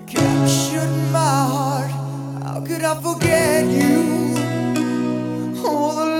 captured my heart. How could I forget you? All the